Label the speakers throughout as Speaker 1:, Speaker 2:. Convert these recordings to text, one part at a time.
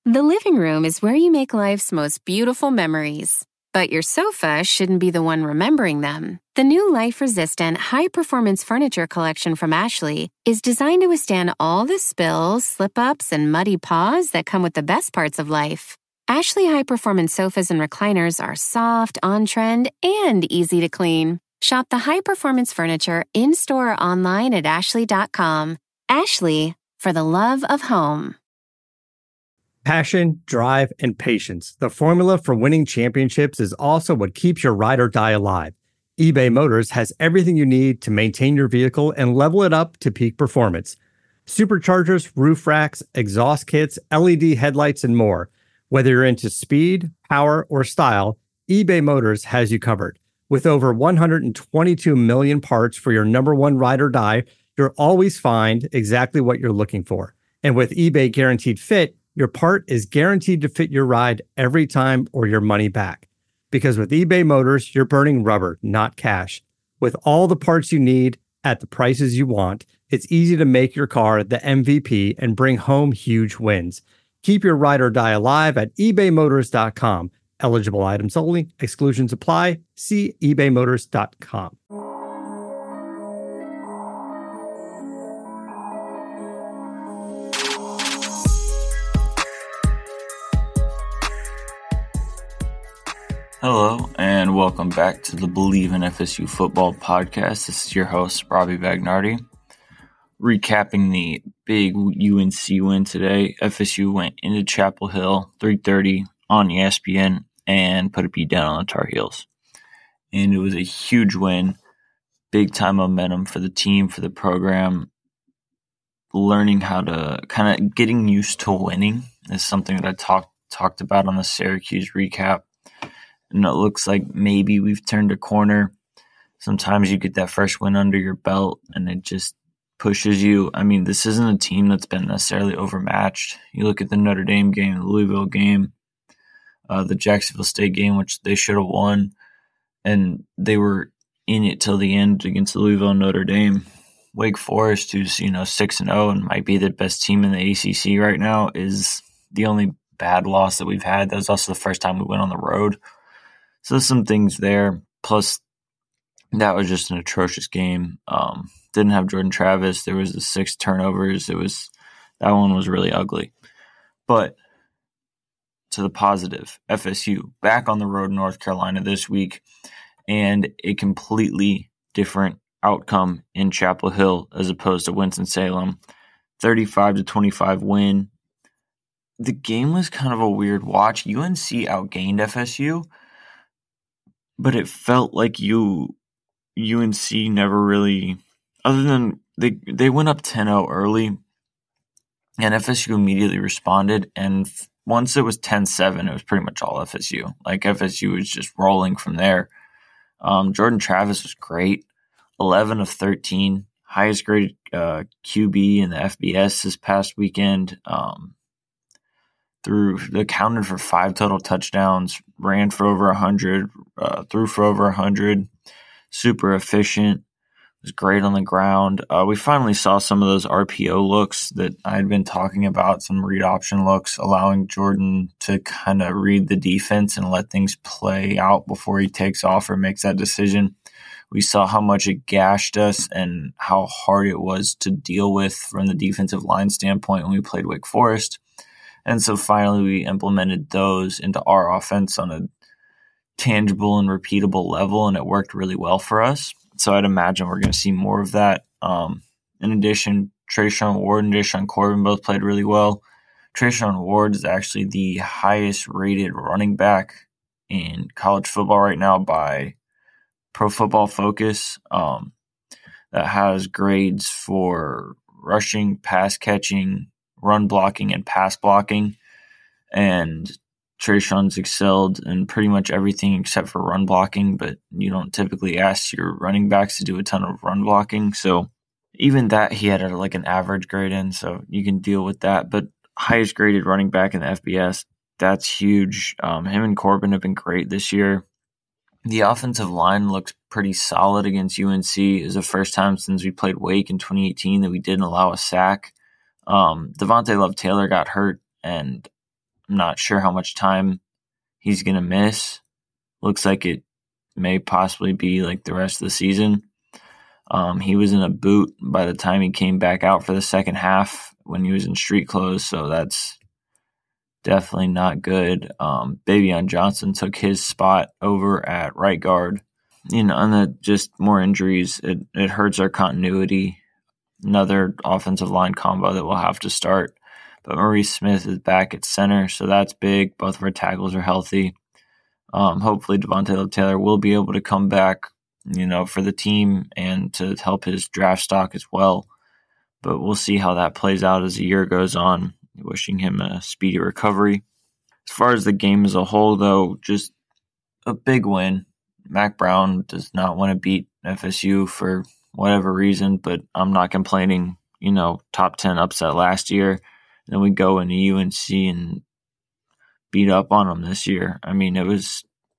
Speaker 1: The living room is where you make life's most beautiful memories. But your sofa shouldn't be the one remembering them. The new life-resistant, high-performance furniture collection from Ashley is designed to withstand all the spills, slip-ups, and muddy paws that come with the best parts of life. Ashley high-performance sofas and recliners are soft, on-trend, and easy to clean. Shop the high-performance furniture in-store or online at ashley.com. Ashley, for the love of home.
Speaker 2: Passion, drive, and patience. The formula for winning championships is also what keeps your ride or die alive. eBay Motors has everything you need to maintain your vehicle and level it up to peak performance. Superchargers, roof racks, exhaust kits, LED headlights, and more. Whether you're into speed, power, or style, eBay Motors has you covered. With over 122 million parts for your number one ride or die, you'll always find exactly what you're looking for. And with eBay Guaranteed Fit, your part is guaranteed to fit your ride every time or your money back. Because with eBay Motors, you're burning rubber, not cash. With all the parts you need at the prices you want, it's easy to make your car the MVP and bring home huge wins. Keep your ride or die alive at ebaymotors.com. Eligible items only. Exclusions apply. See ebaymotors.com.
Speaker 3: Hello, and welcome back to the Believe in FSU Football podcast. This is your host, Robbie Bagnardi. Recapping the big UNC win today, FSU went into Chapel Hill, 3:30 on ESPN, and put a beat down on the Tar Heels. And it was a huge win, big-time momentum for the team, for the program. Learning how to kind of getting used to winning is something that I talked about on the Syracuse recap. And it looks like maybe we've turned a corner. Sometimes you get that fresh win under your belt and it just pushes you. I mean, this isn't a team that's been necessarily overmatched. You look at the Notre Dame game, the Louisville game, the Jacksonville State game, which they should have won, and they were in it till the end against Louisville and Notre Dame. Wake Forest, who's 6-0 and might be the best team in the ACC right now, is the only bad loss that we've had. That was also the first time we went on the road. So some things there. Plus, that was just an atrocious game. Didn't have Jordan Travis. There was the 6 turnovers. That one was really ugly. But to the positive, FSU back on the road in North Carolina this week, and a completely different outcome in Chapel Hill as opposed to Winston-Salem. 35-25 win. The game was kind of a weird watch. UNC outgained FSU. But it felt like UNC never really, other than they went up 10-0 early, and FSU immediately responded. And once it was 10-7, it was pretty much all FSU. Like FSU was just rolling from there. Jordan Travis was great, 11 of 13, highest graded QB in the FBS this past weekend. Accounted for 5 total touchdowns, ran for over 100, threw for over 100, super efficient, was great on the ground. We finally saw some of those RPO looks that I had been talking about, some read option looks, allowing Jordan to kind of read the defense and let things play out before he takes off or makes that decision. We saw how much it gashed us and how hard it was to deal with from the defensive line standpoint when we played Wake Forest. And so finally we implemented those into our offense on a tangible and repeatable level, and it worked really well for us. So I'd imagine we're going to see more of that. In addition, Treshaun Ward and Deshaun Corbin both played really well. Treshaun Ward is actually the highest rated running back in college football right now by Pro Football Focus. That has grades for rushing, pass catching, run blocking, and pass blocking. And Treshaun's excelled in pretty much everything except for run blocking, but you don't typically ask your running backs to do a ton of run blocking. So even that, he had an average grade in, so you can deal with that. But highest graded running back in the FBS, that's huge. Him and Corbin have been great this year. The offensive line looks pretty solid against UNC. It was the first time since we played Wake in 2018 that we didn't allow a sack. Devontae Love-Taylor got hurt, and I'm not sure how much time he's going to miss. Looks like it may possibly be like the rest of the season. He was in a boot by the time he came back out for the second half when he was in street clothes, so that's definitely not good. Bavion Johnson took his spot over at right guard. And just more injuries. It hurts our continuity. Another offensive line combo that we'll have to start. But Maurice Smith is back at center, so that's big. Both of our tackles are healthy. Hopefully Devontae Taylor will be able to come back, for the team and to help his draft stock as well. But we'll see how that plays out as the year goes on. Wishing him a speedy recovery. As far as the game as a whole, though, just a big win. Mac Brown does not want to beat FSU for whatever reason, but I'm not complaining. Top 10 upset last year. And then we go into UNC and beat up on them this year. I mean, it was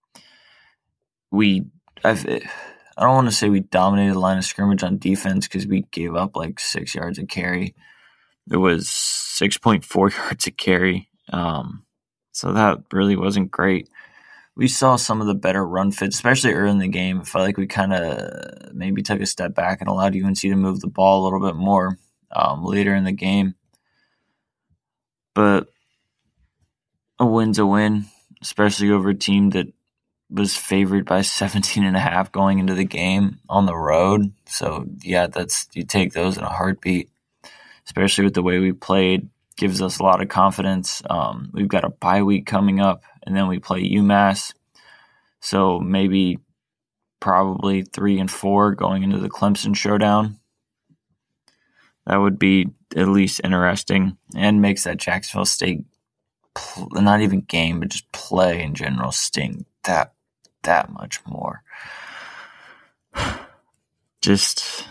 Speaker 3: I don't want to say we dominated the line of scrimmage on defense because we gave up like 6 yards a carry. It was 6.4 yards a carry. So that really wasn't great. We saw some of the better run fits, especially early in the game. It felt like we kind of maybe took a step back and allowed UNC to move the ball a little bit more later in the game. But a win's a win, especially over a team that was favored by 17.5 going into the game on the road. So, yeah, you take those in a heartbeat, especially with the way we played. Gives us a lot of confidence. We've got a bye week coming up, and then we play UMass. So maybe probably 3-4 going into the Clemson showdown. That would be at least interesting and makes that Jacksonville State, not even game, but just play in general, sting that much more. Just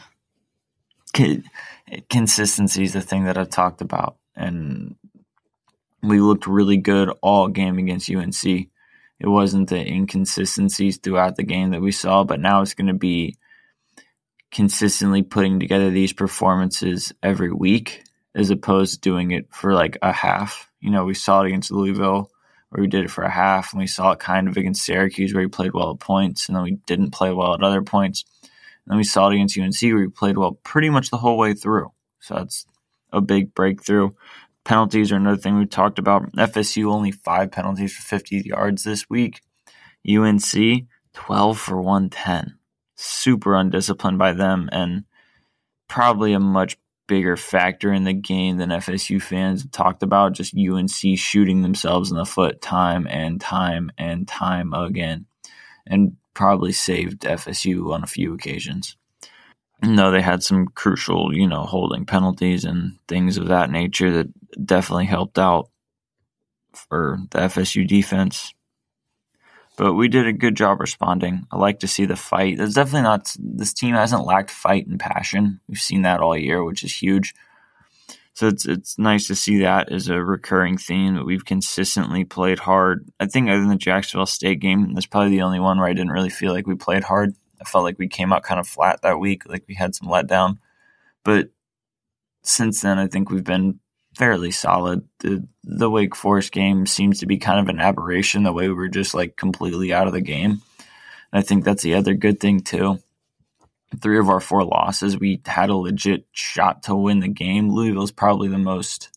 Speaker 3: consistency is the thing that I've talked about. And we looked really good all game against UNC. It wasn't the inconsistencies throughout the game that we saw, but now it's going to be consistently putting together these performances every week as opposed to doing it for like a half. We saw it against Louisville where we did it for a half, and we saw it kind of against Syracuse where we played well at points, and then we didn't play well at other points. And then we saw it against UNC where we played well pretty much the whole way through. So that's a big breakthrough. Penalties are another thing we talked about. FSU only 5 penalties for 50 yards this week. UNC 12 for 110. Super undisciplined by them, and probably a much bigger factor in the game than FSU fans have talked about. Just UNC shooting themselves in the foot time and time and time again, and probably saved FSU on a few occasions. No, they had some crucial, holding penalties and things of that nature that definitely helped out for the FSU defense. But we did a good job responding. I like to see the fight. There's definitely not – this team hasn't lacked fight and passion. We've seen that all year, which is huge. So it's nice to see that as a recurring theme, that we've consistently played hard. I think other than the Jacksonville State game, that's probably the only one where I didn't really feel like we played hard. I felt like we came out kind of flat that week, like we had some letdown. But since then, I think we've been fairly solid. The Wake Forest game seems to be kind of an aberration, the way we were just like completely out of the game. And I think that's the other good thing too. 3 of our 4 losses, we had a legit shot to win the game. Louisville's probably the most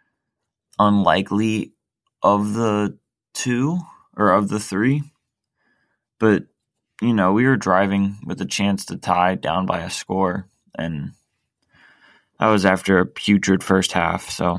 Speaker 3: unlikely of the 2 or of the 3. But we were driving with a chance to tie down by a score, and that was after a putrid first half. So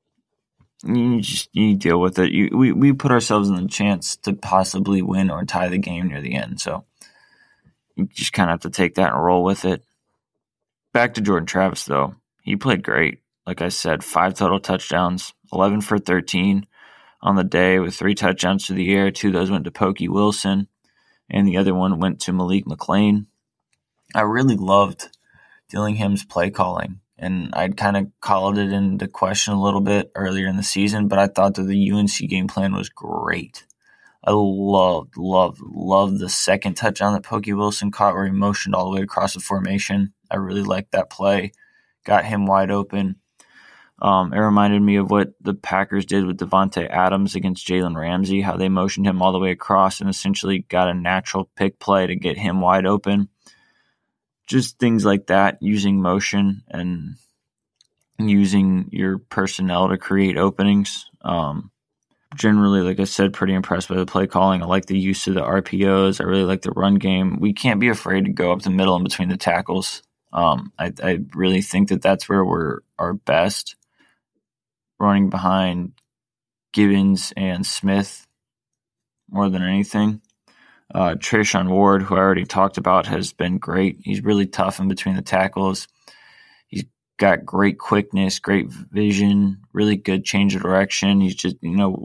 Speaker 3: you deal with it. We put ourselves in the chance to possibly win or tie the game near the end. So you just kind of have to take that and roll with it. Back to Jordan Travis, though. He played great. Like I said, 5 total touchdowns, 11 for 13 on the day with 3 touchdowns to the air. 2 of those went to Pokey Wilson, and the other one went to Malik McLean. I really loved Dillingham's play calling, and I'd kind of called it into question a little bit earlier in the season, but I thought that the UNC game plan was great. I loved the second touchdown that Pokey Wilson caught where he motioned all the way across the formation. I really liked that play. Got him wide open. It reminded me of what the Packers did with Devontae Adams against Jalen Ramsey, how they motioned him all the way across and essentially got a natural pick play to get him wide open. Just things like that, using motion and using your personnel to create openings. Generally, like I said, pretty impressed by the play calling. I like the use of the RPOs. I really like the run game. We can't be afraid to go up the middle and between the tackles. I really think that that's where we're our best, running behind Gibbons and Smith more than anything. Treshaun Ward, who I already talked about, has been great. He's really tough in between the tackles. He's got great quickness, great vision, really good change of direction. He's just,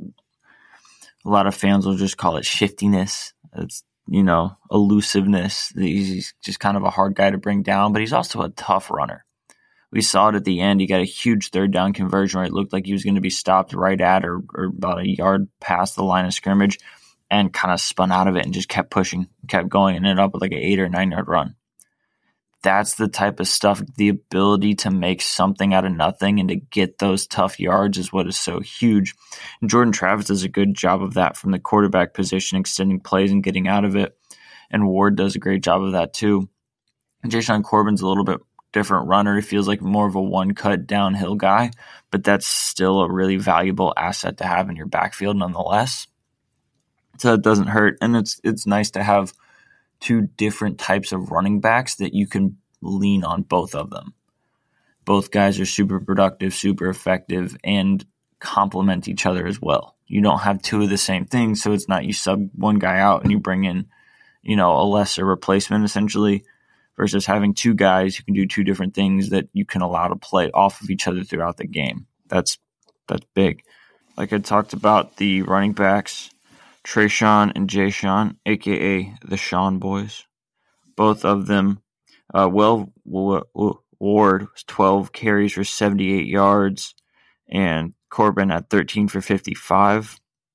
Speaker 3: a lot of fans will just call it shiftiness. It's, elusiveness. He's just kind of a hard guy to bring down, but he's also a tough runner. We saw it at the end. He got a huge third down conversion where it looked like he was going to be stopped right at or about a yard past the line of scrimmage and kind of spun out of it and just kept pushing, kept going, and ended up with like an 8 or 9 yard run. That's the type of stuff, the ability to make something out of nothing and to get those tough yards is what is so huge. And Jordan Travis does a good job of that from the quarterback position, extending plays and getting out of it. And Ward does a great job of that too. And Jashaun Corbin's a little bit different runner. He feels like more of a one-cut downhill guy, but that's still a really valuable asset to have in your backfield nonetheless. So it doesn't hurt. And it's nice to have two different types of running backs that you can lean on both of them. Both guys are super productive, super effective, and complement each other as well. You don't have two of the same things, so it's not you sub one guy out and you bring in, a lesser replacement essentially, versus having two guys who can do two different things that you can allow to play off of each other throughout the game. That's big. Like I talked about, the running backs, Treshaun and Jashaun, a.k.a. the Sean boys. Both of them, Ward was 12 carries for 78 yards, and Corbin at 13 for 55.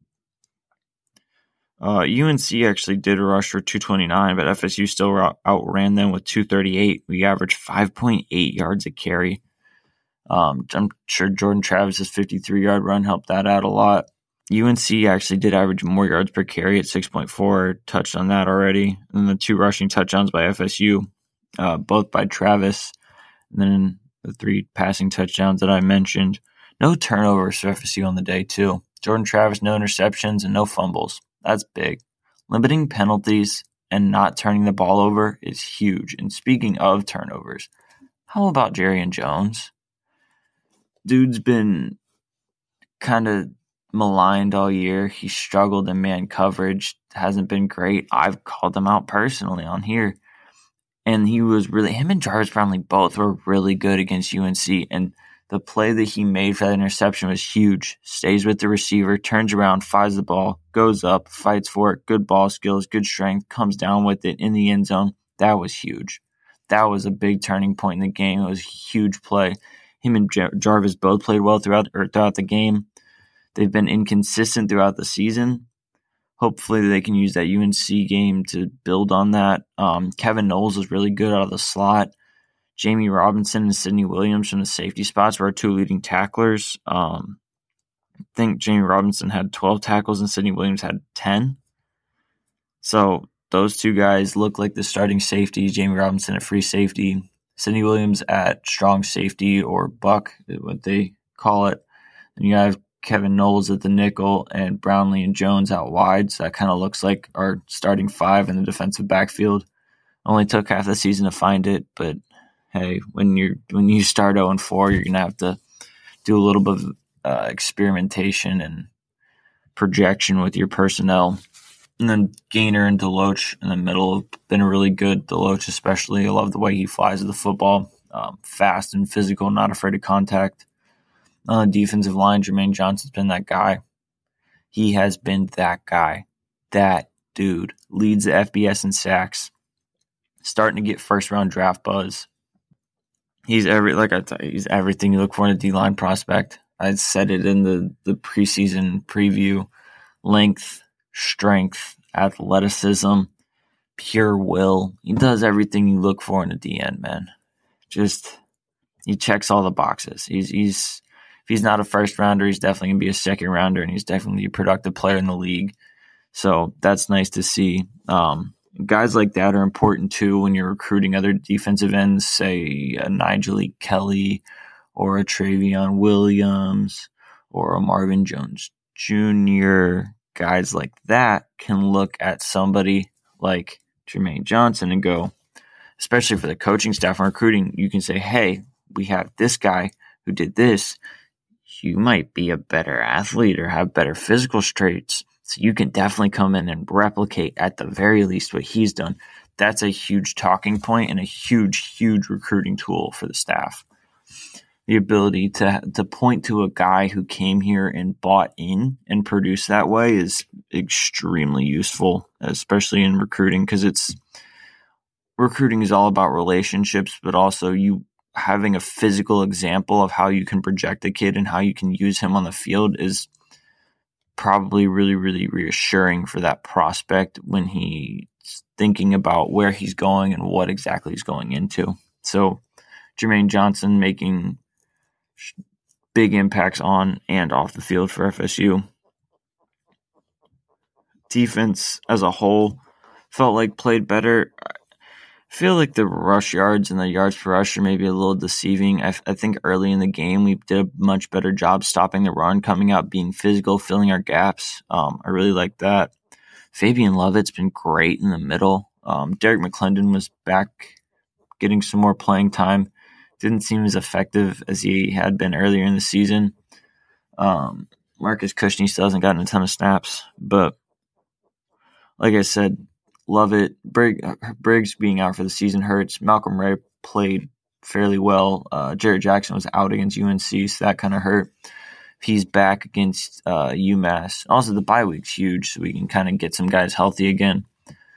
Speaker 3: UNC actually did rush for 229, but FSU still outran them with 238. We averaged 5.8 yards a carry. I'm sure Jordan Travis's 53-yard run helped that out a lot. UNC actually did average more yards per carry at 6.4, touched on that already. And the 2 rushing touchdowns by FSU, both by Travis. And then the 3 passing touchdowns that I mentioned. No turnovers for FSU on the day, too. Jordan Travis, no interceptions and no fumbles. That's big. Limiting penalties and not turning the ball over is huge. And speaking of turnovers, how about Jarrian Jones? Dude's been kind of maligned all year. He struggled in man coverage, hasn't been great. I've called him out personally on here. And him and Jarvis Brownlee both were really good against UNC. And the play that he made for that interception was huge. Stays with the receiver, turns around, finds the ball, goes up, fights for it. Good ball skills, good strength, comes down with it in the end zone. That was huge. That was a big turning point in the game. It was a huge play. Him and Jarvis both played well throughout the game. They've been inconsistent throughout the season. Hopefully they can use that UNC game to build on that. Kevin Knowles was really good out of the slot. Jamie Robinson and Sidney Williams from the safety spots were our 2 leading tacklers. I think Jamie Robinson had 12 tackles and Sidney Williams had 10. So those 2 guys look like the starting safeties. Jamie Robinson at free safety. Sidney Williams at strong safety, or buck, is what they call it. And you have Kevin Knowles at the nickel and Brownlee and Jones out wide. So that kind of looks like our starting 5 in the defensive backfield. Only took half the season to find it, but hey, when you start 0-4, you're gonna have to do a little bit of experimentation and projection with your personnel. And then Gainer and Deloach in the middle have been really good. Deloach especially, I love the way he flies with the football, fast and physical, not afraid of contact. On the defensive line, Jermaine Johnson's been that guy. He has been that guy. That dude leads the FBS in sacks. Starting to get first-round draft buzz. He's everything you look for in a D-line prospect. I said it in the preseason preview. Length, strength, athleticism, pure will. He does everything you look for in a DN, man. Just, he checks all the boxes. He's if he's not a first rounder, he's definitely going to be a second rounder, and he's definitely a productive player in the league. So that's nice to see. Guys like that are important too when you're recruiting other defensive ends, say a Nigel Kelly or a Travion Williams or a Marvin Jones Jr. Guys like that can look at somebody like Jermaine Johnson and go, especially for the coaching staff and recruiting, you can say, hey, we have this guy who did this. You might be a better athlete or have better physical traits. So you can definitely come in and replicate at the very least what he's done. That's a huge talking point and a huge, huge recruiting tool for the staff. The ability to point to a guy who came here and bought in and produced that way is extremely useful, especially in recruiting, because recruiting is all about relationships, but also you having a physical example of how you can project a kid and how you can use him on the field is probably really, really reassuring for that prospect when he's thinking about where he's going and what exactly he's going into. So Jermaine Johnson making big impacts on and off the field for FSU. Defense as a whole felt like played better. I feel like the rush yards and the yards per rush are maybe a little deceiving. I think early in the game we did a much better job stopping the run, coming out, being physical, filling our gaps. I really like that. Fabian Lovett's been great in the middle. Derek McClendon was back getting some more playing time. Didn't seem as effective as he had been earlier in the season. Marcus Cushney still hasn't gotten a ton of snaps, but like I said, love it. Briggs being out for the season hurts. Malcolm Ray played fairly well. Jarrett Jackson was out against UNC, so that kind of hurt. He's back against UMass. Also, the bye week's huge, so we can kind of get some guys healthy again.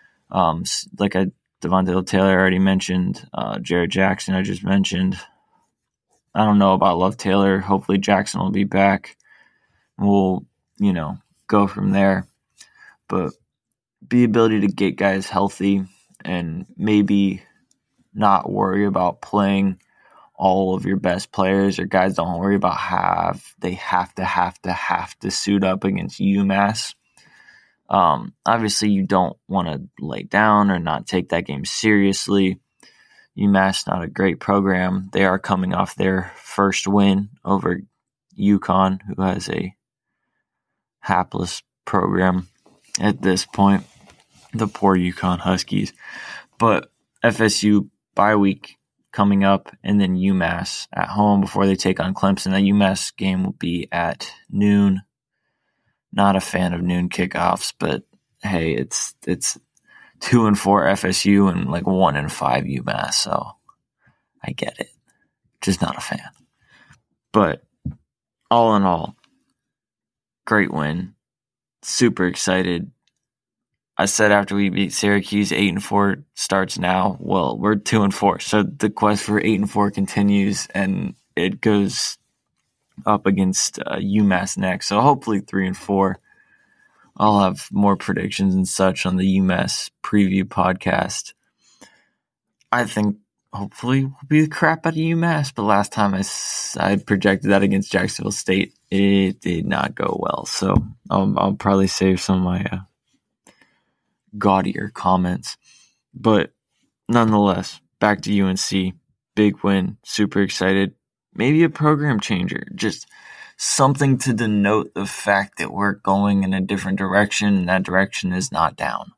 Speaker 3: Devontae Taylor already mentioned. Jarrett Jackson I just mentioned. I don't know about Love Taylor. Hopefully Jackson will be back. We'll, go from there. But the ability to get guys healthy and maybe not worry about playing all of your best players, or guys don't worry about they have to suit up against UMass. Obviously you don't want to lay down or not take that game seriously. UMass not a great program. They are coming off their first win over UConn, who has a hapless program at this point. The poor UConn Huskies. But FSU bye week coming up, and then UMass at home before they take on Clemson. That UMass game will be at noon. Not a fan of noon kickoffs, but hey, it's 2-4 FSU and 1-5 UMass, so I get it. Just not a fan. But all in all, great win. Super excited. I said after we beat Syracuse, 8-4 starts now. Well, we're 2-4, so the quest for 8-4 continues, and it goes up against UMass next. So hopefully 3-4. I'll have more predictions and such on the UMass preview podcast. I think hopefully we'll be the crap out of UMass, but last time I projected that against Jacksonville State, it did not go well. So I'll probably save some of my gaudier comments. But nonetheless, back to UNC. Big win. Super excited. Maybe a program changer. Just something to denote the fact that we're going in a different direction, and that direction is not down.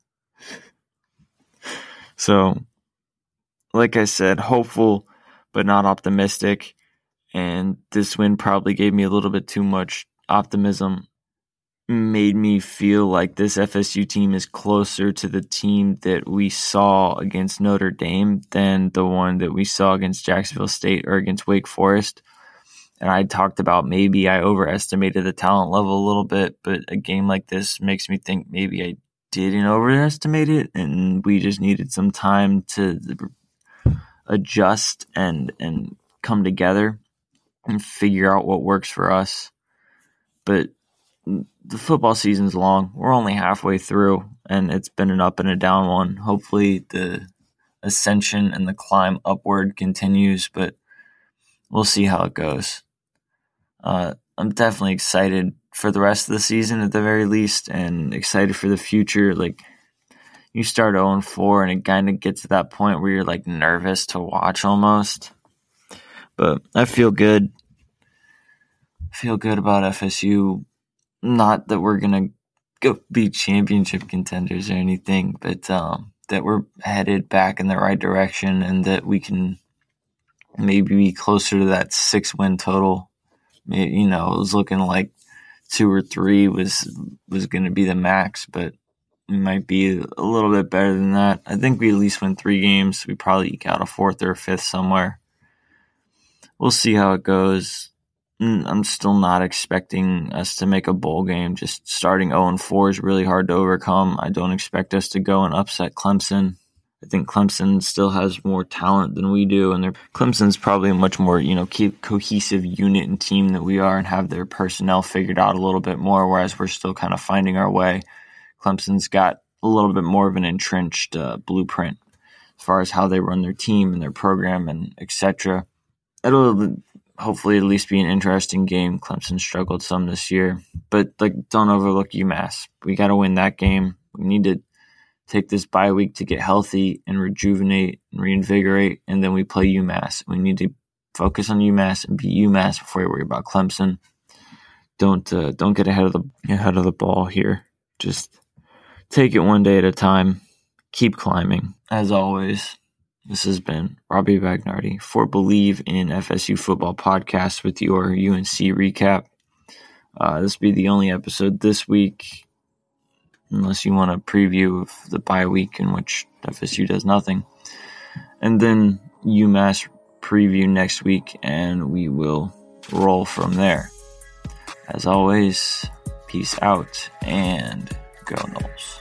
Speaker 3: So, like I said, hopeful but not optimistic. And this win probably gave me a little bit too much optimism. Made me feel like this FSU team is closer to the team that we saw against Notre Dame than the one that we saw against Jacksonville State or against Wake Forest. And I talked about maybe I overestimated the talent level a little bit, but a game like this makes me think maybe I didn't overestimate it, and we just needed some time to adjust and come together and figure out what works for us. But the football season's long. We're only halfway through, and it's been an up and a down one. Hopefully the ascension and the climb upward continues, but we'll see how it goes. I'm definitely excited for the rest of the season at the very least, and excited for the future. Like, you start 0-4 and it kind of gets to that point where you're like nervous to watch almost. But I feel good. Feel good about FSU. Not that we're going to go be championship contenders or anything, but that we're headed back in the right direction and that we can maybe be closer to that 6-win total. You know, it was looking like 2 or 3 was going to be the max, but we might be a little bit better than that. I think we at least win 3 games. We probably eke out a 4th or a 5th somewhere. We'll see how it goes. I'm still not expecting us to make a bowl game. Just starting 0-4 is really hard to overcome. I don't expect us to go and upset Clemson. I think Clemson still has more talent than we do, and Clemson's probably a much more, cohesive unit and team that we are, and have their personnel figured out a little bit more, whereas we're still kind of finding our way. Clemson's got a little bit more of an entrenched blueprint as far as how they run their team and their program and etc. It'll hopefully at least be an interesting game. Clemson struggled some this year, but don't overlook UMass. We got to win that game. We need to take this bye week to get healthy and rejuvenate and reinvigorate, and then we play UMass. We need to focus on UMass and beat UMass before we worry about Clemson. Don't get ahead of the ball here. Just take it one day at a time. Keep climbing. As always, this has been Robbie Bagnardi for Believe in FSU Football Podcast with your UNC recap. This will be the only episode this week, unless you want a preview of the bye week in which FSU does nothing. And then UMass preview next week, and we will roll from there. As always, peace out and go Noles.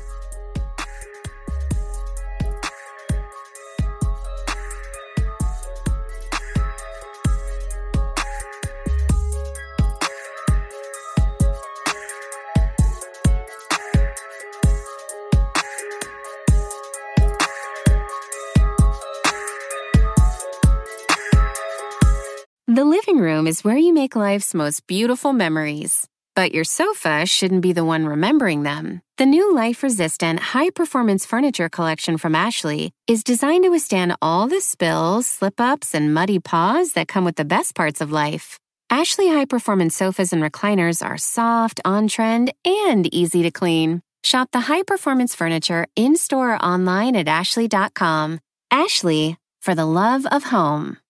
Speaker 1: The living room is where you make life's most beautiful memories. But your sofa shouldn't be the one remembering them. The new life-resistant, high-performance furniture collection from Ashley is designed to withstand all the spills, slip-ups, and muddy paws that come with the best parts of life. Ashley high-performance sofas and recliners are soft, on-trend, and easy to clean. Shop the high-performance furniture in-store or online at ashley.com. Ashley, for the love of home.